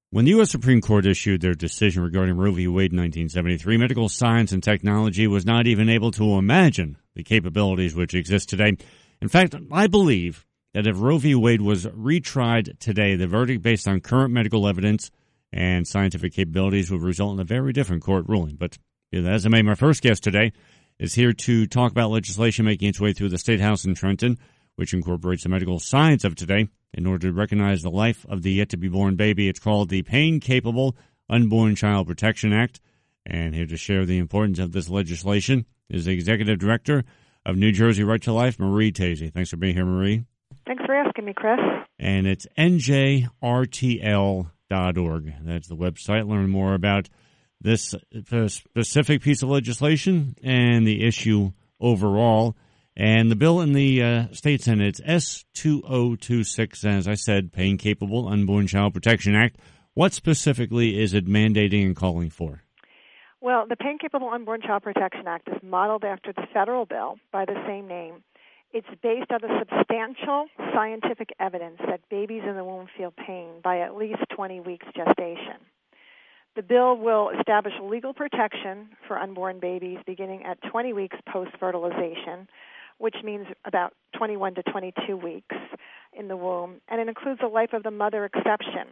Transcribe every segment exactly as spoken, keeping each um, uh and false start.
When the U S. Supreme Court issued their decision regarding Roe v. Wade in nineteen seventy-three, medical science and technology was not even able to imagine the capabilities which exist today. In fact, I believe that if Roe v. Wade was retried today, the verdict based on current medical evidence and scientific capabilities would result in a very different court ruling. But as I made, my first guest today is here to talk about legislation making its way through the State House in Trenton, which incorporates the medical science of today in order to recognize the life of the yet-to-be-born baby. It's called the Pain-Capable Unborn Child Protection Act. And here to share the importance of this legislation is the Executive Director of New Jersey Right to Life, Marie Tazey. Thanks for being here, Marie. Thanks for asking me, Chris. And it's N J R T L dot org. That's the website. Learn more about this specific piece of legislation and the issue overall. And the bill in the uh, state Senate, it's S two oh two six, as I said, Pain-Capable Unborn Child Protection Act. What specifically is it mandating and calling for? Well, the Pain-Capable Unborn Child Protection Act is modeled after the federal bill by the same name. It's based on the substantial scientific evidence that babies in the womb feel pain by at least twenty weeks gestation. The bill will establish legal protection for unborn babies beginning at twenty weeks post-fertilization, which means about twenty-one to twenty-two weeks in the womb, and it includes a life of the mother exception.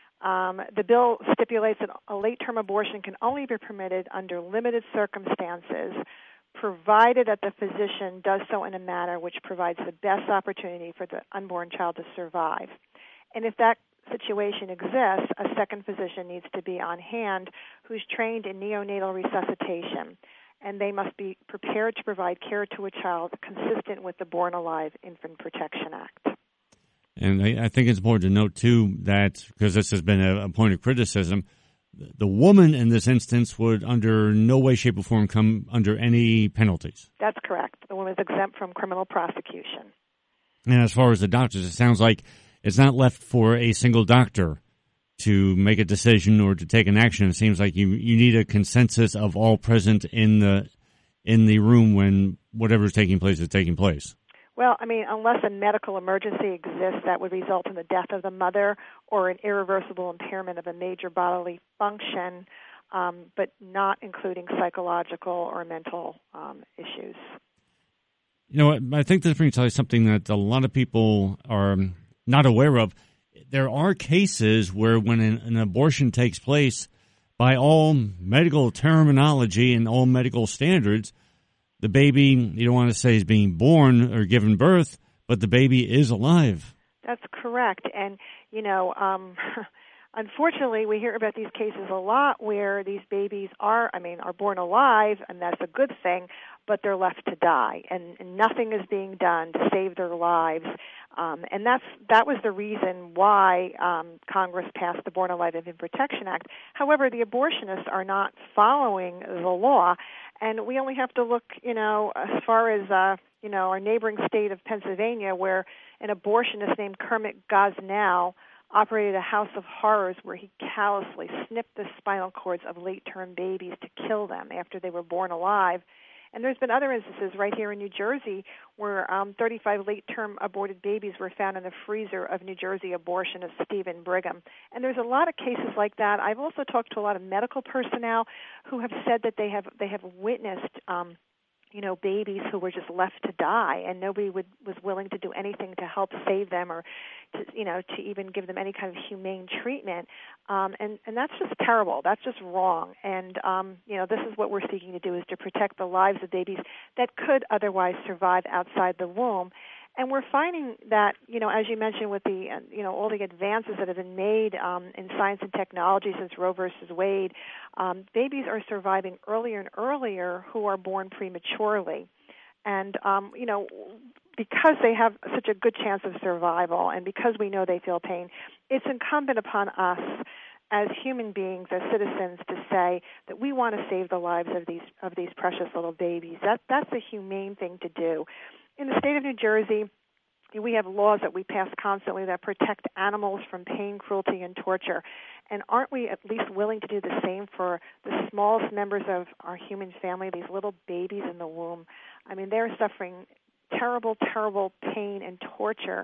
Um, the bill stipulates that a late-term abortion can only be permitted under limited circumstances, provided that the physician does so in a manner which provides the best opportunity for the unborn child to survive. And if that situation exists, a second physician needs to be on hand who's trained in neonatal resuscitation, and they must be prepared to provide care to a child consistent with the Born Alive Infant Protection Act. And I, I think it's important to note, too, that, because this has been a, a point of criticism, the woman in this instance would under no way, shape, or form come under any penalties. That's correct. The woman is exempt from criminal prosecution. And as far as the doctors, it sounds like it's not left for a single doctor to make a decision or to take an action. It seems like you you need a consensus of all present in the in the room when whatever's taking place is taking place. Well, I mean, unless a medical emergency exists that would result in the death of the mother or an irreversible impairment of a major bodily function, um, but not including psychological or mental um, issues. You know what? I think this brings to light something that a lot of people are not aware of. There are cases where when an, an abortion takes place, by all medical terminology and all medical standards, the baby, you don't want to say is being born or given birth, but the baby is alive. That's correct. And, you know, um, unfortunately, we hear about these cases a lot where these babies are, I mean, are born alive, and that's a good thing, but they're left to die, and, and nothing is being done to save their lives. Um, and that's that was the reason why um, Congress passed the Born Alive Infant Protection Act. However, the abortionists are not following the law, and we only have to look, you know, as far as, uh, you know, our neighboring state of Pennsylvania, where an abortionist named Kermit Gosnell operated a house of horrors where he callously snipped the spinal cords of late-term babies to kill them after they were born alive. And there's been other instances right here in New Jersey where um, thirty-five late-term aborted babies were found in the freezer of New Jersey abortionist Stephen Brigham. And there's a lot of cases like that. I've also talked to a lot of medical personnel who have said that they have they have witnessed um, you know, babies who were just left to die, and nobody would, was willing to do anything to help save them or, to, you know, to even give them any kind of humane treatment. Um, and, and that's just terrible. That's just wrong. And, um, you know, this is what we're seeking to do, is to protect the lives of babies that could otherwise survive outside the womb. And we're finding that, you know, as you mentioned, with the, uh, you know, all the advances that have been made um, in science and technology since Roe versus Wade, um, babies are surviving earlier and earlier who are born prematurely. And, um, you know, because they have such a good chance of survival and because we know they feel pain, it's incumbent upon us as human beings, as citizens, to say that we want to save the lives of these of these precious little babies. That that's a humane thing to do. In the state of New Jersey, we have laws that we pass constantly that protect animals from pain, cruelty, and torture. And aren't we at least willing to do the same for the smallest members of our human family, these little babies in the womb? I mean, they're suffering terrible, terrible pain and torture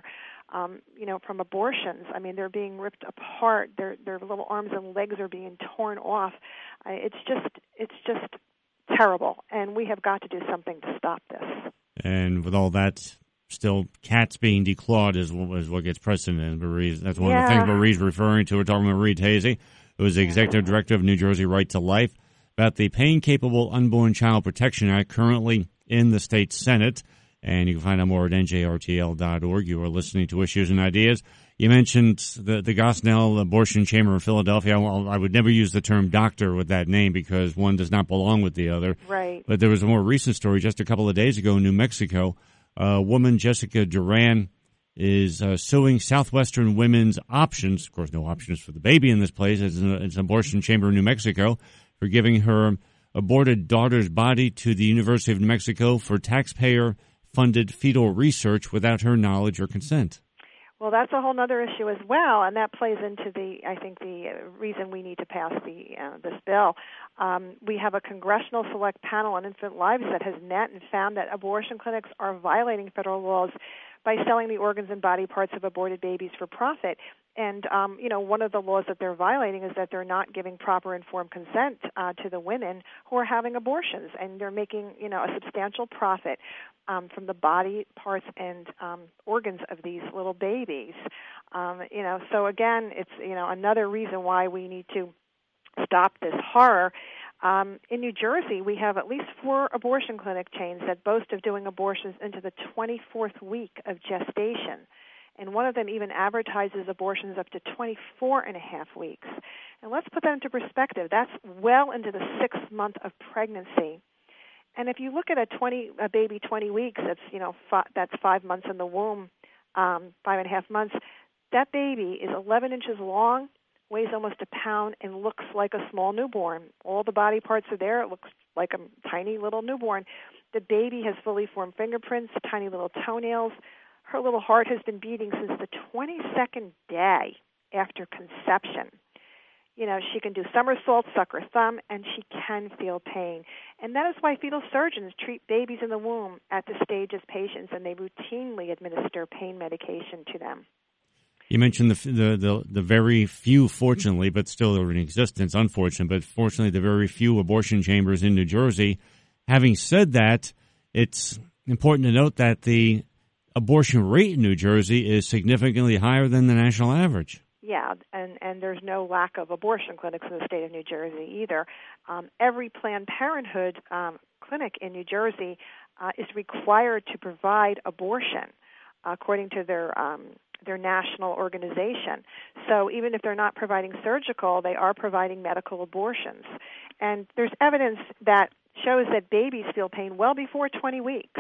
um, you know, from abortions. I mean, they're being ripped apart. Their their little arms and legs are being torn off. Uh, it's just it's just terrible, and we have got to do something to stop this. And with all that, still cats being declawed is, is what gets precedent. Marie's, that's one yeah. of the things Marie's referring to. We're talking about Marie Tazy, who is the executive director of New Jersey Right to Life, about the Pain-Capable Unborn Child Protection Act currently in the state Senate. And you can find out more at N J R T L dot org. You are listening to Issues and Ideas. You mentioned the, the Gosnell Abortion Chamber in Philadelphia. Well, I would never use the term doctor with that name because one does not belong with the other. Right. But there was a more recent story just a couple of days ago in New Mexico. A woman, Jessica Duran, is uh, suing Southwestern Women's Options. Of course, no options for the baby in this place. It's an, it's an abortion chamber in New Mexico for giving her aborted daughter's body to the University of New Mexico for taxpayer-funded fetal research without her knowledge or consent. Well, that's a whole other issue as well, and that plays into the, I think, the reason we need to pass the uh, this bill. Um, we have a Congressional Select Panel on Infant Lives that has met and found that abortion clinics are violating federal laws by selling the organs and body parts of aborted babies for profit. And, um, you know, one of the laws that they're violating is that they're not giving proper informed consent uh, to the women who are having abortions, and they're making, you know, a substantial profit um, from the body parts and um, organs of these little babies. Um, you know, so again, it's, you know, another reason why we need to stop this horror. Um, in New Jersey, we have at least four abortion clinic chains that boast of doing abortions into the twenty-fourth week of gestation. And one of them even advertises abortions up to twenty-four and a half weeks. And let's put that into perspective. That's well into the sixth month of pregnancy. And if you look at a twenty, a baby twenty weeks, that's, you know, five, that's five months in the womb, um, five and a half months. That baby is eleven inches long, weighs almost a pound, and looks like a small newborn. All the body parts are there. It looks like a tiny little newborn. The baby has fully formed fingerprints, tiny little toenails. Her little heart has been beating since the twenty-second day after conception. You know, she can do somersaults, suck her thumb, and she can feel pain. And that is why fetal surgeons treat babies in the womb at the stage as patients, and they routinely administer pain medication to them. You mentioned the, the the the very few, fortunately, but still are in existence, unfortunate, but fortunately the very few abortion chambers in New Jersey. Having said that, it's important to note that the abortion rate in New Jersey is significantly higher than the national average. Yeah, and, and there's no lack of abortion clinics in the state of New Jersey either. Um, every Planned Parenthood um, clinic in New Jersey uh, is required to provide abortion according to their um, their national organization. So even if they're not providing surgical, they are providing medical abortions. And there's evidence that shows that babies feel pain well before twenty weeks.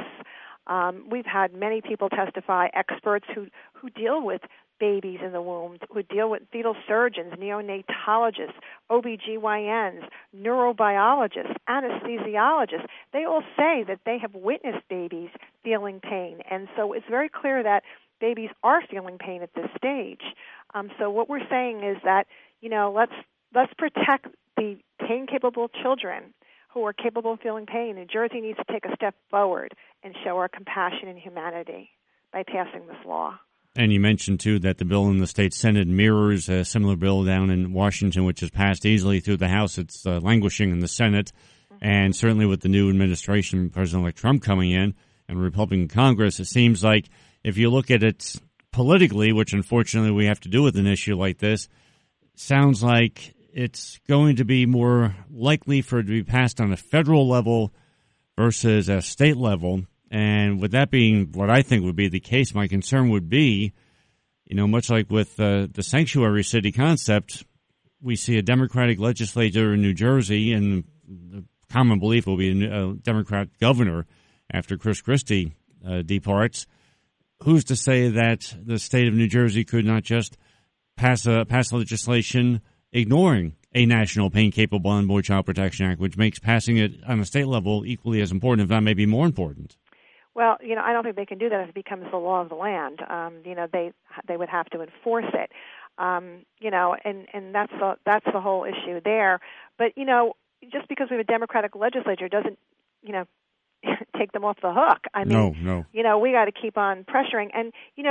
Um, we've had many people testify, experts who, who deal with babies in the womb, who deal with fetal surgeons, neonatologists, O B G Y Ns, neurobiologists, anesthesiologists. They all say that they have witnessed babies feeling pain. And so it's very clear that babies are feeling pain at this stage. Um, so what we're saying is that, you know, let's let's protect the pain-capable children who are capable of feeling pain. New Jersey needs to take a step forward and show our compassion and humanity by passing this law. And you mentioned, too, that the bill in the state Senate mirrors a similar bill down in Washington, which has passed easily through the House. It's uh, languishing in the Senate. Mm-hmm. And certainly with the new administration, President-elect Trump coming in, and Republican Congress, it seems like if you look at it politically, which unfortunately we have to do with an issue like this, sounds like it's going to be more likely for it to be passed on a federal level versus a state level. And with that being what I think would be the case, my concern would be, you know, much like with uh, the sanctuary city concept, we see a Democratic legislator in New Jersey, and the common belief will be a Democrat governor after Chris Christie uh, departs. Who's to say that the state of New Jersey could not just pass a pass legislation ignoring a national pain-capable unborn child protection act, which makes passing it on a state level equally as important, if not maybe more important? Well, you know, I don't think they can do that if it becomes the law of the land. Um, you know, they they would have to enforce it. Um, you know, and, and that's the that's the whole issue there. But you know, just because we have a Democratic legislature doesn't, you know, take them off the hook. I mean, no, no. You know, we got to keep on pressuring. And you know,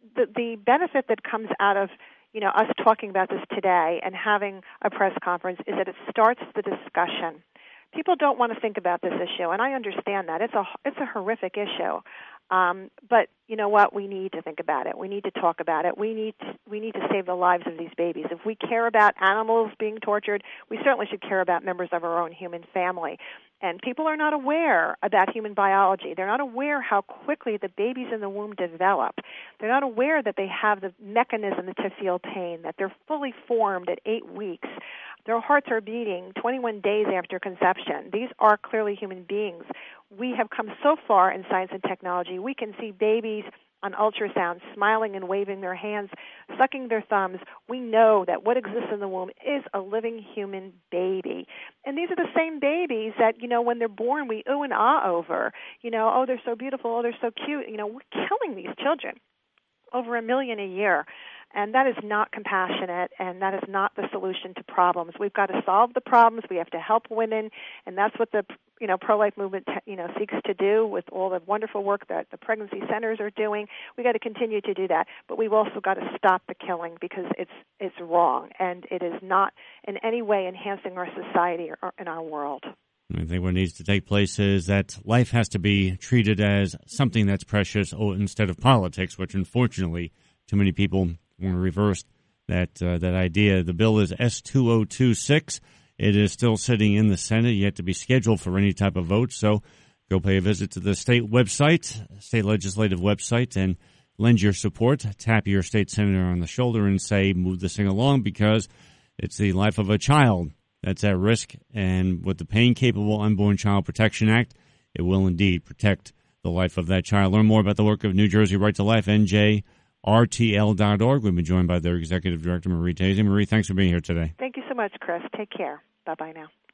the, the benefit that comes out of, you know, us talking about this today and having a press conference is that it starts the discussion. People don't want to think about this issue, and I understand that. It's a, it's a horrific issue. Um, but you know what? We need to think about it. We need to talk about it. We need to, we need to save the lives of these babies. If we care about animals being tortured, we certainly should care about members of our own human family. And people are not aware about human biology. They're not aware how quickly the babies in the womb develop. They're not aware that they have the mechanism to feel pain, that they're fully formed at eight weeks. Their hearts are beating twenty-one days after conception. These are clearly human beings. We have come so far in science and technology. We can see babies on ultrasound smiling and waving their hands, sucking their thumbs. We know that what exists in the womb is a living human baby. And these are the same babies that, you know, when they're born, we ooh and ah over. You know, oh, they're so beautiful, oh, they're so cute. You know, we're killing these children, over a million a year. And that is not compassionate, and that is not the solution to problems. We've got to solve the problems. We have to help women, and that's what the you know pro-life movement you know seeks to do with all the wonderful work that the pregnancy centers are doing. We've got to continue to do that, but we've also got to stop the killing because it's it's wrong, and it is not in any way enhancing our society or in our world. I think what needs to take place is that life has to be treated as something that's precious instead of politics, which unfortunately too many people want to reverse that uh, that idea. The bill is S two oh two six. It is still sitting in the Senate, yet to be scheduled for any type of vote. So go pay a visit to the state website, state legislative website, and lend your support. Tap your state senator on the shoulder and say, move this thing along, because it's the life of a child that's at risk. And with the Pain-Capable Unborn Child Protection Act, it will indeed protect the life of that child. Learn more about the work of New Jersey Right to Life, N J R T L dot org. We've been joined by their executive director, Marie Tazy. Marie, thanks for being here today. Thank you so much, Chris. Take care. Bye-bye now.